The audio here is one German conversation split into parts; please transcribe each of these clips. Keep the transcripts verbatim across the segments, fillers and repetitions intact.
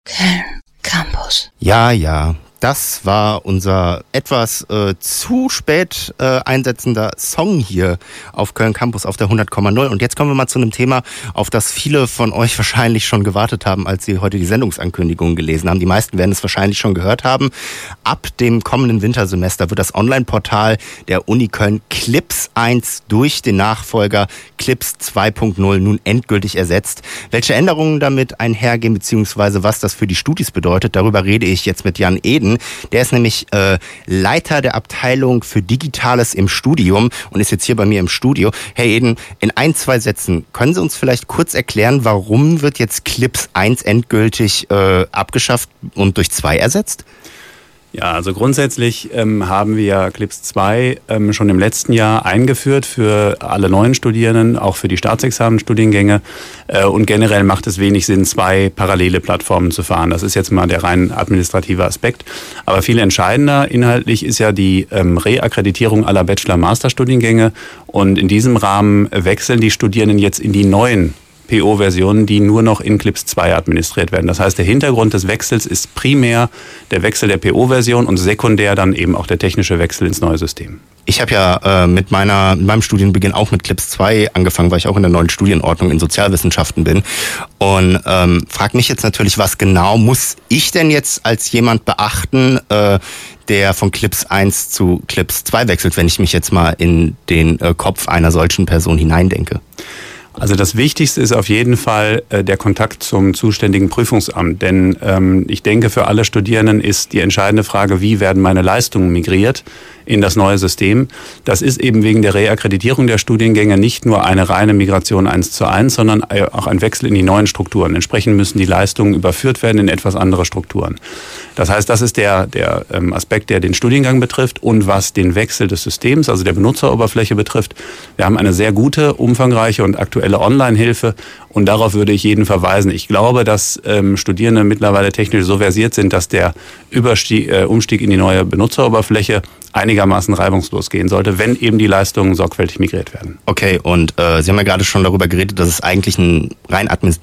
Köln Campus. Ja, ja. Das war unser etwas äh, zu spät äh, einsetzender Song hier auf Köln Campus auf der hundert Komma null. Und jetzt kommen wir mal zu einem Thema, auf das viele von euch wahrscheinlich schon gewartet haben, als sie heute die Sendungsankündigung gelesen haben. Die meisten werden es wahrscheinlich schon gehört haben. Ab dem kommenden Wintersemester wird das Online-Portal der Uni Köln Clips eins durch den Nachfolger Clips zwei Punkt null nun endgültig ersetzt. Welche Änderungen damit einhergehen, beziehungsweise was das für die Studis bedeutet, darüber rede ich jetzt mit Jan Eden. Der ist nämlich äh, Leiter der Abteilung für Digitales im Studium und ist jetzt hier bei mir im Studio. Herr Eden, in ein, zwei Sätzen, können Sie uns vielleicht kurz erklären, warum wird jetzt Clips eins endgültig äh, abgeschafft und durch zwei ersetzt? Ja, also grundsätzlich ähm, haben wir Clips zwei ähm, schon im letzten Jahr eingeführt für alle neuen Studierenden, auch für die Staatsexamenstudiengänge. Äh, und generell macht es wenig Sinn, zwei parallele Plattformen zu fahren. Das ist jetzt mal der rein administrative Aspekt. Aber viel entscheidender inhaltlich ist ja die ähm, Reakkreditierung aller Bachelor-Master-Studiengänge. Und in diesem Rahmen wechseln die Studierenden jetzt in die neuen P O-Versionen, die nur noch in Clips zwei administriert werden. Das heißt, der Hintergrund des Wechsels ist primär der Wechsel der P O-Version und sekundär dann eben auch der technische Wechsel ins neue System. Ich habe ja äh, mit meiner mit meinem Studienbeginn auch mit Clips zwei angefangen, weil ich auch in der neuen Studienordnung in Sozialwissenschaften bin. Und ähm, frage mich jetzt natürlich, was genau muss ich denn jetzt als jemand beachten, äh, der von Clips eins zu Clips zwei wechselt, wenn ich mich jetzt mal in den äh, Kopf einer solchen Person hineindenke? Also das Wichtigste ist auf jeden Fall äh, der Kontakt zum zuständigen Prüfungsamt. Denn ähm, ich denke, für alle Studierenden ist die entscheidende Frage, wie werden meine Leistungen migriert in das neue System. Das ist eben wegen der Reakkreditierung der Studiengänge nicht nur eine reine Migration eins zu eins, sondern auch ein Wechsel in die neuen Strukturen. Entsprechend müssen die Leistungen überführt werden in etwas andere Strukturen. Das heißt, das ist der, der ähm, Aspekt, der den Studiengang betrifft. Und was den Wechsel des Systems, also der Benutzeroberfläche betrifft, wir haben eine sehr gute, umfangreiche und aktuelle Online-Hilfe. Und darauf würde ich jeden verweisen. Ich glaube, dass ähm, Studierende mittlerweile technisch so versiert sind, dass der Überstieg, äh, Umstieg in die neue Benutzeroberfläche einigermaßen reibungslos gehen sollte, wenn eben die Leistungen sorgfältig migriert werden. Okay, und äh, Sie haben ja gerade schon darüber geredet, dass es eigentlich ein rein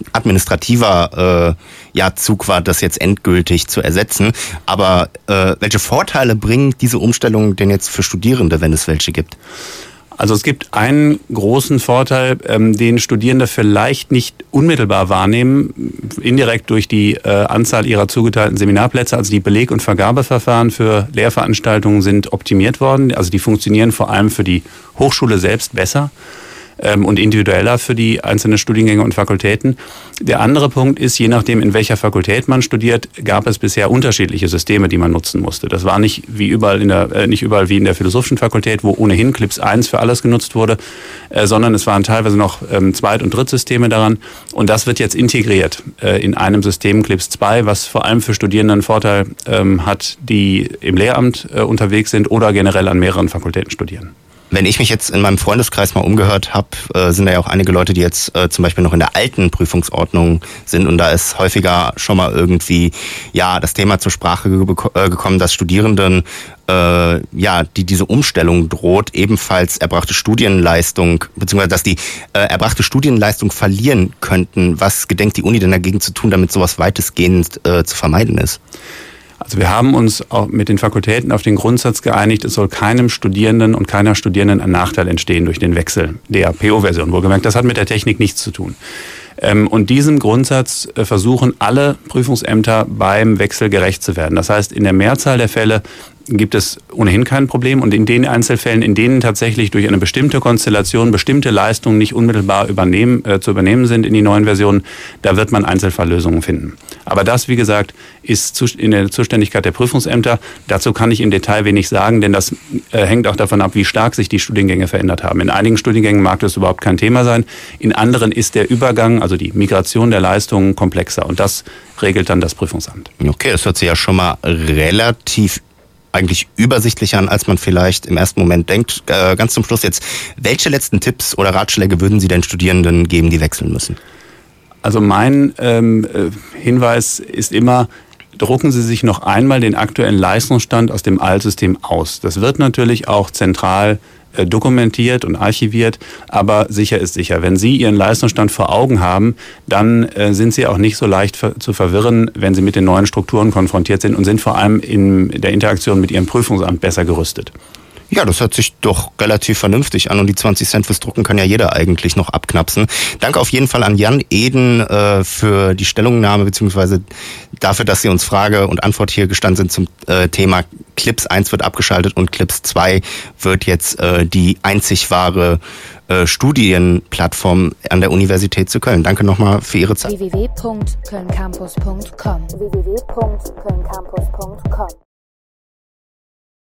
administrativer äh, ja, Zug war, das jetzt endgültig zu ersetzen. Aber äh, welche Vorteile bringen diese Umstellungen denn jetzt für Studierende, wenn es welche gibt? Also es gibt einen großen Vorteil, ähm, den Studierende vielleicht nicht unmittelbar wahrnehmen, indirekt durch die äh, Anzahl ihrer zugeteilten Seminarplätze. Also die Beleg- und Vergabeverfahren für Lehrveranstaltungen sind optimiert worden. Also die funktionieren vor allem für die Hochschule selbst besser ähm, und individueller für die einzelnen Studiengänge und Fakultäten. Der andere Punkt ist, je nachdem, in welcher Fakultät man studiert, gab es bisher unterschiedliche Systeme, die man nutzen musste. Das war nicht wie überall in der, äh, nicht überall wie in der Philosophischen Fakultät, wo ohnehin Clips eins für alles genutzt wurde, äh, sondern es waren teilweise noch ähm, Zweit- und Drittsysteme daran. Und das wird jetzt integriert äh, in einem System Clips zwei, was vor allem für Studierende einen Vorteil ähm, hat, die im Lehramt äh, unterwegs sind oder generell an mehreren Fakultäten studieren. Wenn ich mich jetzt in meinem Freundeskreis mal umgehört habe, äh, sind da ja auch einige Leute, die jetzt äh, zum Beispiel noch in der alten Prüfungsordnung sind und da ist häufiger schon mal irgendwie ja das Thema zur Sprache ge- äh, gekommen, dass Studierenden, äh, ja, die diese Umstellung droht, ebenfalls erbrachte Studienleistung, beziehungsweise dass die äh, erbrachte Studienleistung verlieren könnten. Was gedenkt die Uni denn dagegen zu tun, damit sowas weitestgehend äh, zu vermeiden ist? Also wir haben uns auch mit den Fakultäten auf den Grundsatz geeinigt, es soll keinem Studierenden und keiner Studierenden ein Nachteil entstehen durch den Wechsel der P O-Version. Wohlgemerkt, das hat mit der Technik nichts zu tun. Und diesem Grundsatz versuchen alle Prüfungsämter beim Wechsel gerecht zu werden. Das heißt, in der Mehrzahl der Fälle gibt es ohnehin kein Problem und in den Einzelfällen, in denen tatsächlich durch eine bestimmte Konstellation bestimmte Leistungen nicht unmittelbar übernehmen, äh, zu übernehmen sind in die neuen Versionen, da wird man Einzelfalllösungen finden. Aber das, wie gesagt, ist in der Zuständigkeit der Prüfungsämter. Dazu kann ich im Detail wenig sagen, denn das äh, hängt auch davon ab, wie stark sich die Studiengänge verändert haben. In einigen Studiengängen mag das überhaupt kein Thema sein. In anderen ist der Übergang, also die Migration der Leistungen, komplexer und das regelt dann das Prüfungsamt. Okay, das hört sich ja schon mal relativ eigentlich übersichtlicher an, als man vielleicht im ersten Moment denkt. Äh, ganz zum Schluss jetzt, welche letzten Tipps oder Ratschläge würden Sie den Studierenden geben, die wechseln müssen? Also mein ähm, Hinweis ist immer, drucken Sie sich noch einmal den aktuellen Leistungsstand aus dem Altsystem aus. Das wird natürlich auch zentral dokumentiert und archiviert, aber sicher ist sicher. Wenn Sie Ihren Leistungsstand vor Augen haben, dann äh, sind Sie auch nicht so leicht ver- zu verwirren, wenn Sie mit den neuen Strukturen konfrontiert sind und sind vor allem in der Interaktion mit Ihrem Prüfungsamt besser gerüstet. Ja, das hört sich doch relativ vernünftig an und die zwanzig Cent fürs Drucken kann ja jeder eigentlich noch abknapsen. Danke auf jeden Fall an Jan Eden äh, für die Stellungnahme beziehungsweise dafür, dass Sie uns Frage und Antwort hier gestanden sind zum äh, Thema Clips eins wird abgeschaltet und Clips zwei wird jetzt äh, die einzig wahre äh, Studienplattform an der Universität zu Köln. Danke nochmal für Ihre Zeit. w w w punkt köln campus punkt com w w w punkt köln campus punkt com